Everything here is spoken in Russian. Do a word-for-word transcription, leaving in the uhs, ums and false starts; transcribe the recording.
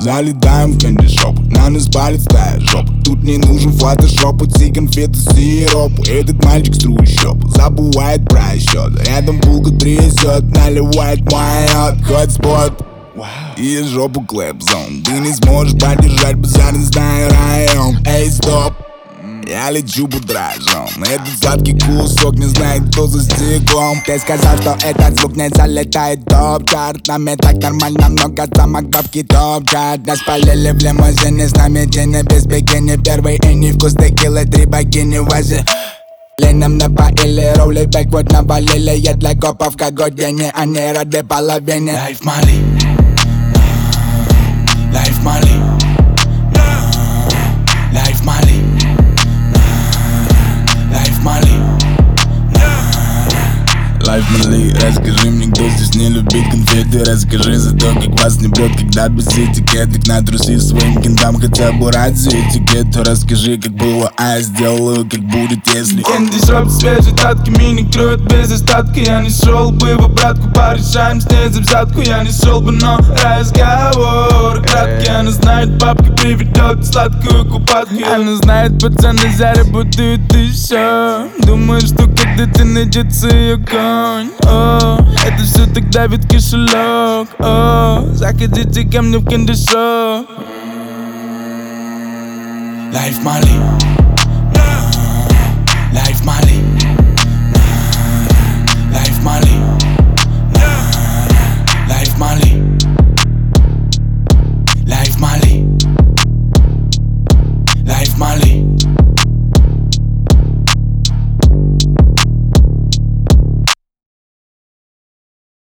Залетаем в кэнди-шоп, на нас палец ставит жопу. Тут не нужен фотошоп, эти конфеты сироп. Этот мальчик с трущоб забывает про счет. Рядом булка трясет, наливает майот. Хотспот и жопу клэп-зон. Ты не сможешь поддержать базар, не знаю район. Эй, стоп, я лечу под дрожжом. Этот сладкий кусок не знает, кто за стеклом. Ты сказал, что этот звук не залетает топ-чарт. Нам и так нормально, много самок бабки топчат. Нас полили в лимузине, с нами день без бикини. Первый и невкус текилы, три богини вози. Нам напоили, роли бэкворд навалили. Я для копов как године, они рады половине. Life Mali, Life Mali, Life Mali, Life Mali, Life Mali, расскажи мне, кто здесь не любит конфеты. Расскажи за то, как вас не бьет, когда без этикеток. На трусы своим кентам, хотя бы ради этикету. Расскажи, как было, а я сделаю, как будет, если. Кэнди-шоп, свежие татки, мини кроют без остатка. Я не шел бы в обратку, порешаем с ней за взятку. Я не шел бы, но разговор краткий. Она знает, бабка приведет сладкую купатку. Она знает, пацаны заработают еще. Думаю, что когда-то найдется ее конь. О, это все так давит кошелек. О, заходите ко мне в кэнди-шоп. Life Mali, Life Mali, Life Mali, Life Mali, Life Mali, Life Mali.